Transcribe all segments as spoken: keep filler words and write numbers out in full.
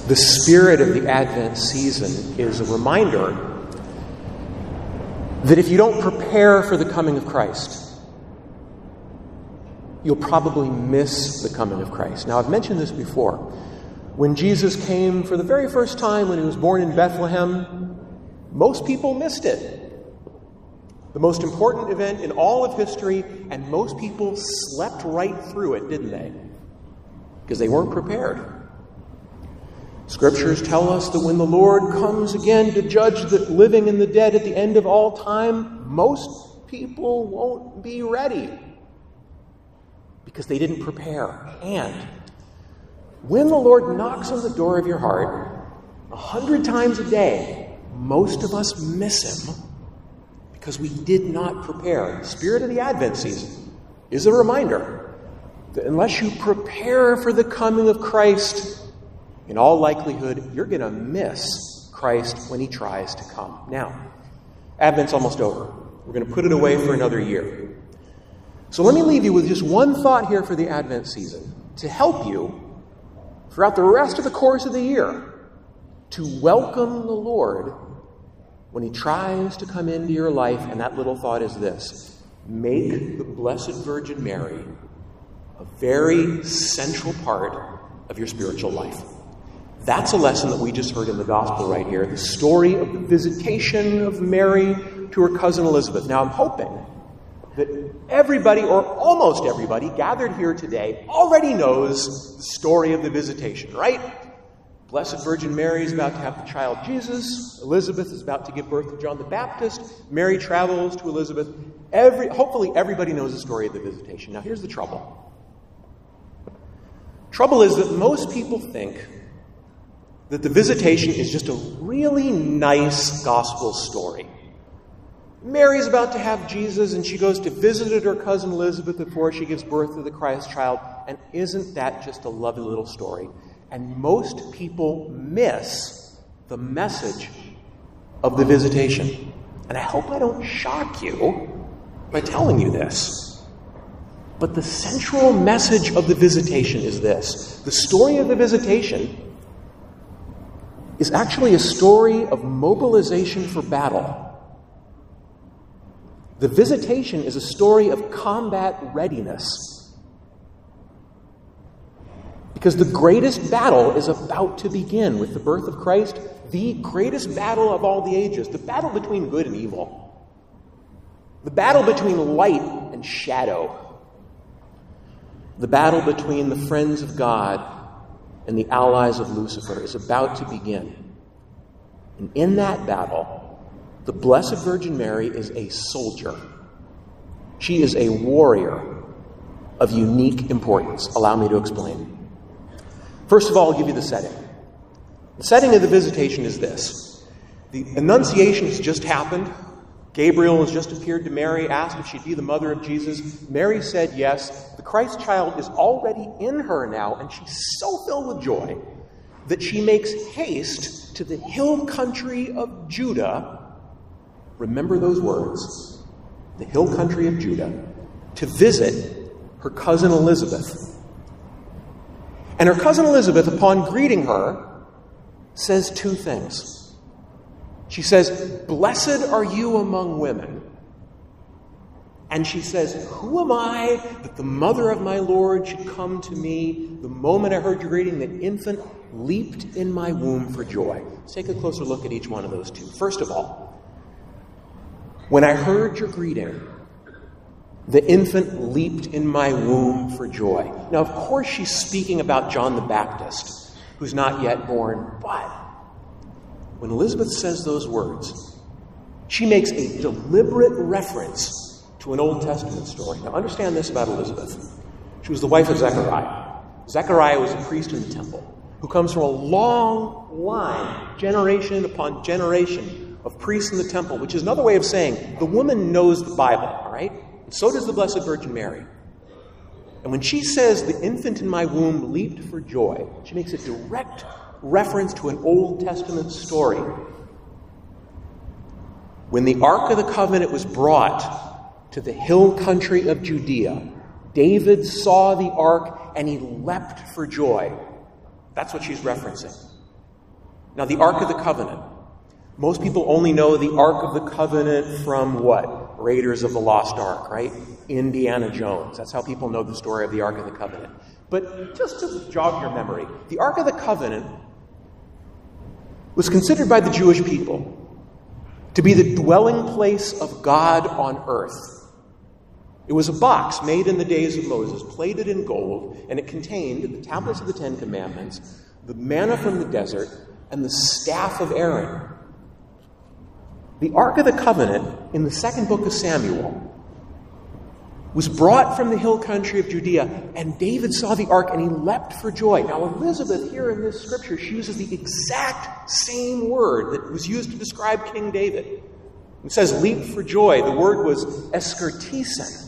The spirit of the Advent season is a reminder that if you don't prepare for the coming of Christ, you'll probably miss the coming of Christ. Now, I've mentioned this before. When Jesus came for the very first time, when he was born in Bethlehem, most people missed it. The most important event in all of history, and most people slept right through it, didn't they? Because they weren't prepared. Scriptures tell us that when the Lord comes again to judge the living and the dead at the end of all time, most people won't be ready because they didn't prepare. And when the Lord knocks on the door of your heart a hundred times a day, most of us miss him because we did not prepare. The spirit of the Advent season is a reminder that unless you prepare for the coming of Christ, in all likelihood, you're going to miss Christ when he tries to come. Now, Advent's almost over. We're going to put it away for another year. So let me leave you with just one thought here for the Advent season to help you throughout the rest of the course of the year to welcome the Lord when he tries to come into your life. And that little thought is this: make the Blessed Virgin Mary a very central part of your spiritual life. That's a lesson that we just heard in the gospel right here. The story of the visitation of Mary to her cousin Elizabeth. Now, I'm hoping that everybody, or almost everybody, gathered here today already knows the story of the visitation, right? Blessed Virgin Mary is about to have the child Jesus. Elizabeth is about to give birth to John the Baptist. Mary travels to Elizabeth. Every, hopefully everybody knows the story of the visitation. Now, here's the trouble. Trouble is that most people think that the visitation is just a really nice gospel story. Mary's about to have Jesus, and she goes to visit her cousin Elizabeth before she gives birth to the Christ child. And isn't that just a lovely little story? And most people miss the message of the visitation. And I hope I don't shock you by telling you this. But the central message of the visitation is this: the story of the visitation is actually a story of mobilization for battle. The visitation is a story of combat readiness. Because the greatest battle is about to begin with the birth of Christ, the greatest battle of all the ages, the battle between good and evil, the battle between light and shadow, the battle between the friends of God and the allies of Lucifer is about to begin. And in that battle, the Blessed Virgin Mary is a soldier. She is a warrior of unique importance. Allow me to explain. First of all, I'll give you the setting. The setting of the visitation is this. The Annunciation has just happened. Gabriel has just appeared to Mary, asked if she'd be the mother of Jesus. Mary said yes. The Christ child is already in her now, and she's so filled with joy that she makes haste to the hill country of Judah. Remember those words, the hill country of Judah, to visit her cousin Elizabeth. And her cousin Elizabeth, upon greeting her, says two things. She says, "Blessed are you among women." And she says, "Who am I that the mother of my Lord should come to me? The moment I heard your greeting, the infant leaped in my womb for joy." Let's take a closer look at each one of those two. First of all, when I heard your greeting, the infant leaped in my womb for joy. Now, of course, she's speaking about John the Baptist, who's not yet born, but when Elizabeth says those words, she makes a deliberate reference to an Old Testament story. Now, understand this about Elizabeth. She was the wife of Zechariah. Zechariah was a priest in the temple who comes from a long line, generation upon generation, of priests in the temple, which is another way of saying the woman knows the Bible, all right? And so does the Blessed Virgin Mary. And when she says, "The infant in my womb leaped for joy," she makes a direct reference to an Old Testament story. When the Ark of the Covenant was brought to the hill country of Judea, David saw the ark and he leapt for joy. That's what she's referencing. Now, the Ark of the Covenant. Most people only know the Ark of the Covenant from what? Raiders of the Lost Ark, right? Indiana Jones. That's how people know the story of the Ark of the Covenant. But just to jog your memory, the Ark of the Covenant was considered by the Jewish people to be the dwelling place of God on earth. It was a box made in the days of Moses, plated in gold, and it contained the tablets of the Ten Commandments, the manna from the desert, and the staff of Aaron. The Ark of the Covenant, in the second book of Samuel, was brought from the hill country of Judea, and David saw the ark and he leapt for joy. Now, Elizabeth, here in this scripture, she uses the exact same word that was used to describe King David. It says leap for joy. The word was eskertisen.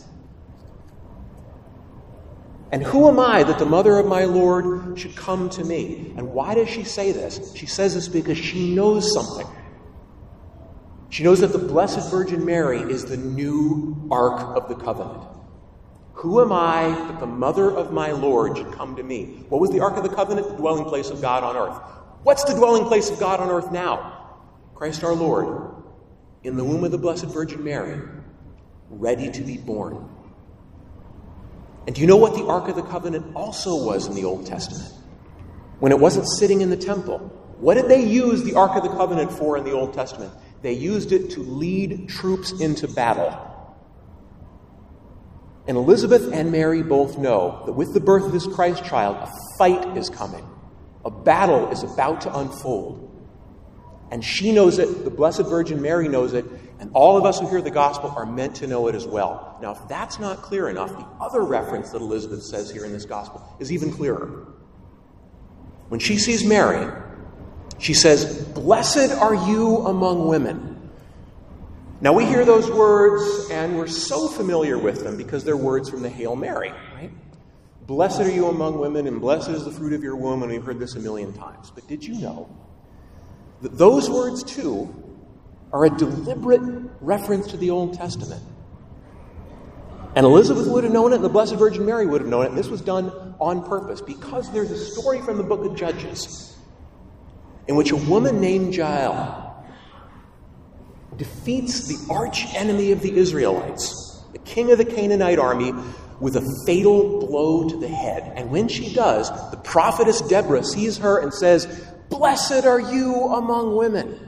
And who am I that the mother of my Lord should come to me? And why does she say this? She says this because she knows something. She knows that the Blessed Virgin Mary is the new Ark of the Covenant. Who am I that the mother of my Lord should come to me? What was the Ark of the Covenant? The dwelling place of God on earth. What's the dwelling place of God on earth now? Christ our Lord, in the womb of the Blessed Virgin Mary, ready to be born. And do you know what the Ark of the Covenant also was in the Old Testament? When it wasn't sitting in the temple. What did they use the Ark of the Covenant for in the Old Testament? They used it to lead troops into battle. And Elizabeth and Mary both know that with the birth of this Christ child, a fight is coming. A battle is about to unfold. And she knows it, the Blessed Virgin Mary knows it, and all of us who hear the gospel are meant to know it as well. Now, if that's not clear enough, the other reference that Elizabeth says here in this gospel is even clearer. When she sees Mary, she says, "Blessed are you among women." Now, we hear those words, and we're so familiar with them because they're words from the Hail Mary, right? Blessed are you among women, and blessed is the fruit of your womb, and we've heard this a million times. But did you know that those words, too, are a deliberate reference to the Old Testament? And Elizabeth would have known it, and the Blessed Virgin Mary would have known it, and this was done on purpose because there's a story from the book of Judges in which a woman named Jael defeats the arch enemy of the Israelites, the king of the Canaanite army, with a fatal blow to the head. And when she does, the prophetess Deborah sees her and says, "Blessed are you among women."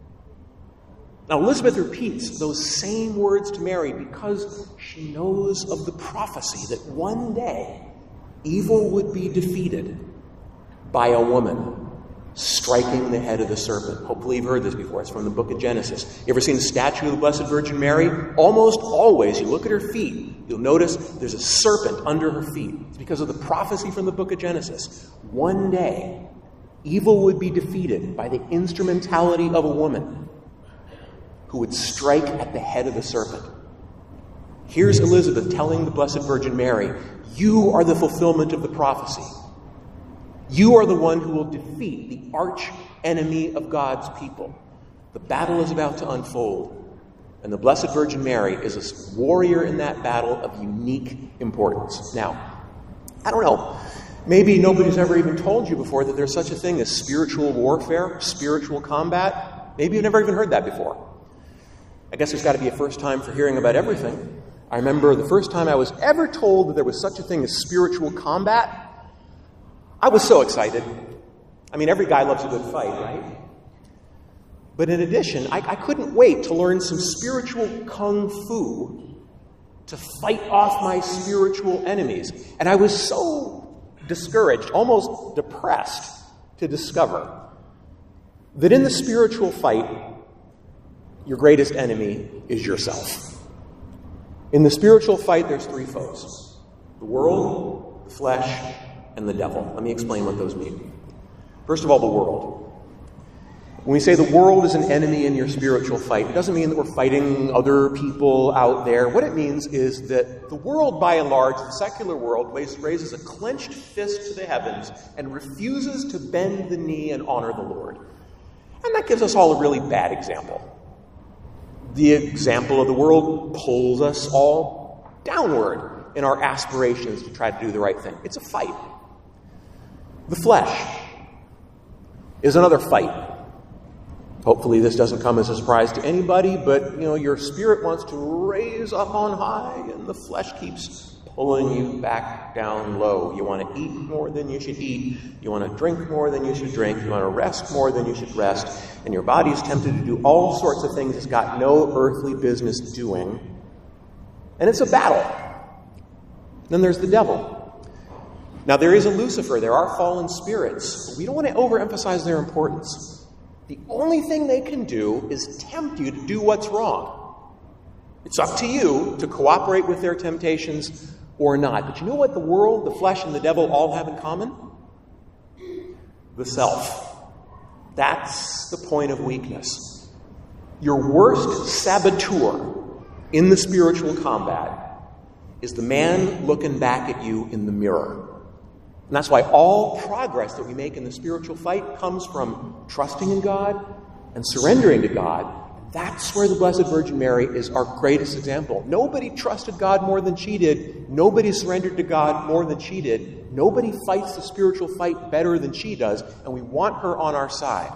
Now, Elizabeth repeats those same words to Mary because she knows of the prophecy that one day evil would be defeated by a woman striking the head of the serpent. Hopefully you've heard this before. It's from the book of Genesis. You ever seen a statue of the Blessed Virgin Mary? Almost always, you look at her feet, you'll notice there's a serpent under her feet. It's because of the prophecy from the book of Genesis. One day, evil would be defeated by the instrumentality of a woman who would strike at the head of the serpent. Here's Elizabeth telling the Blessed Virgin Mary, you are the fulfillment of the prophecy. You are the one who will defeat the arch enemy of God's people. The battle is about to unfold, and the Blessed Virgin Mary is a warrior in that battle of unique importance. Now, I don't know, maybe nobody's ever even told you before that there's such a thing as spiritual warfare, spiritual combat. Maybe you've never even heard that before. I guess there's got to be a first time for hearing about everything. I remember the first time I was ever told that there was such a thing as spiritual combat. I was so excited. I mean, every guy loves a good fight, right? But in addition, I, I couldn't wait to learn some spiritual kung fu to fight off my spiritual enemies. And I was so discouraged, almost depressed, to discover that in the spiritual fight, your greatest enemy is yourself. In the spiritual fight, there's three foes: the world, the flesh, and the devil. Let me explain what those mean. First of all, the world. When we say the world is an enemy in your spiritual fight, it doesn't mean that we're fighting other people out there. What it means is that the world, by and large, the secular world, raises a clenched fist to the heavens and refuses to bend the knee and honor the Lord. And that gives us all a really bad example. The example of the world pulls us all downward in our aspirations to try to do the right thing. It's a fight. The flesh is another fight. Hopefully this doesn't come as a surprise to anybody, but, you know, your spirit wants to raise up on high, and the flesh keeps pulling you back down low. You want to eat more than you should eat. You want to drink more than you should drink. You want to rest more than you should rest. And your body is tempted to do all sorts of things it's got no earthly business doing. And it's a battle. Then there's the devil. Now, there is a Lucifer. There are fallen spirits. But we don't want to overemphasize their importance. The only thing they can do is tempt you to do what's wrong. It's up to you to cooperate with their temptations or not. But you know what the world, the flesh, and the devil all have in common? The self. That's the point of weakness. Your worst saboteur in the spiritual combat is the man looking back at you in the mirror. And that's why all progress that we make in the spiritual fight comes from trusting in God and surrendering to God. That's where the Blessed Virgin Mary is our greatest example. Nobody trusted God more than she did. Nobody surrendered to God more than she did. Nobody fights the spiritual fight better than she does, and we want her on our side.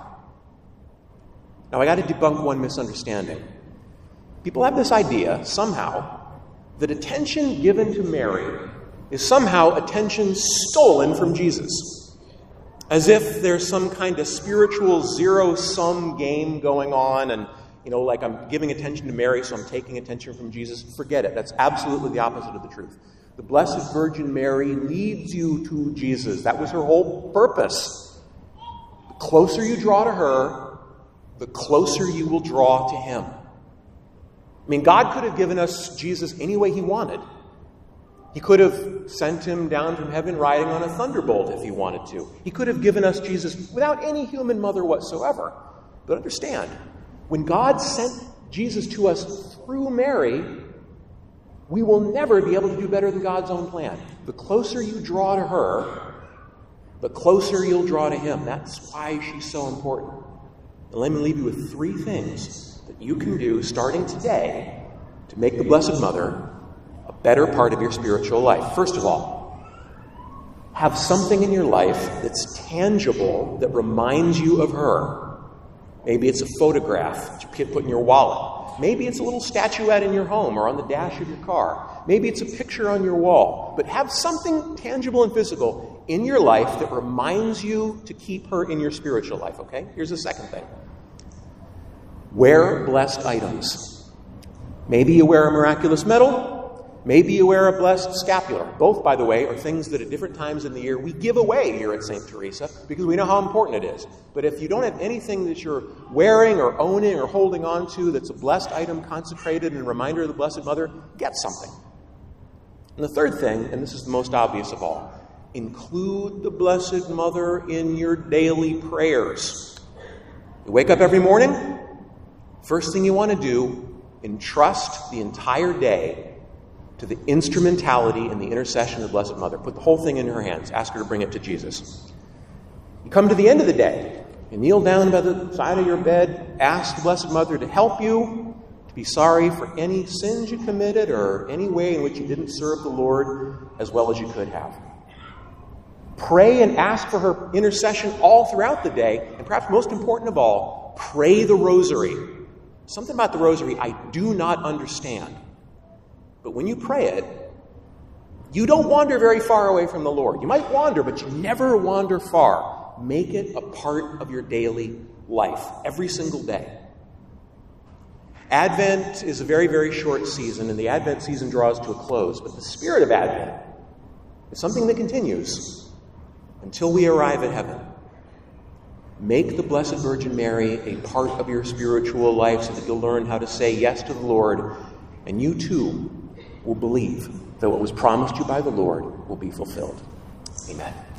Now, I got to debunk one misunderstanding. People have this idea, somehow, that attention given to Mary is somehow attention stolen from Jesus. As if there's some kind of spiritual zero-sum game going on, and, you know, like I'm giving attention to Mary, so I'm taking attention from Jesus. Forget it. That's absolutely the opposite of the truth. The Blessed Virgin Mary leads you to Jesus. That was her whole purpose. The closer you draw to her, the closer you will draw to him. I mean, God could have given us Jesus any way he wanted. He could have sent him down from heaven riding on a thunderbolt if he wanted to. He could have given us Jesus without any human mother whatsoever. But understand, when God sent Jesus to us through Mary, we will never be able to do better than God's own plan. The closer you draw to her, the closer you'll draw to him. That's why she's so important. And let me leave you with three things that you can do starting today to make the Blessed Mother a better part of your spiritual life. First of all, have something in your life that's tangible that reminds you of her. Maybe it's a photograph that you can put in your wallet. Maybe it's a little statuette in your home or on the dash of your car. Maybe it's a picture on your wall. But have something tangible and physical in your life that reminds you to keep her in your spiritual life, okay? Here's the second thing. Wear blessed items. Maybe you wear a miraculous medal. Maybe you wear a blessed scapular. Both, by the way, are things that at different times in the year we give away here at Saint Teresa because we know how important it is. But if you don't have anything that you're wearing or owning or holding on to that's a blessed item, consecrated, and a reminder of the Blessed Mother, get something. And the third thing, and this is the most obvious of all, include the Blessed Mother in your daily prayers. You wake up every morning, first thing you want to do, entrust the entire day to the instrumentality and the intercession of the Blessed Mother. Put the whole thing in her hands. Ask her to bring it to Jesus. You come to the end of the day. You kneel down by the side of your bed. Ask the Blessed Mother to help you, to be sorry for any sins you committed or any way in which you didn't serve the Lord as well as you could have. Pray and ask for her intercession all throughout the day. And perhaps most important of all, pray the rosary. Something about the rosary I do not understand. But when you pray it, you don't wander very far away from the Lord. You might wander, but you never wander far. Make it a part of your daily life, every single day. Advent is a very, very short season, and the Advent season draws to a close. But the spirit of Advent is something that continues until we arrive at heaven. Make the Blessed Virgin Mary a part of your spiritual life so that you'll learn how to say yes to the Lord, and you too will believe that what was promised you by the Lord will be fulfilled. Amen.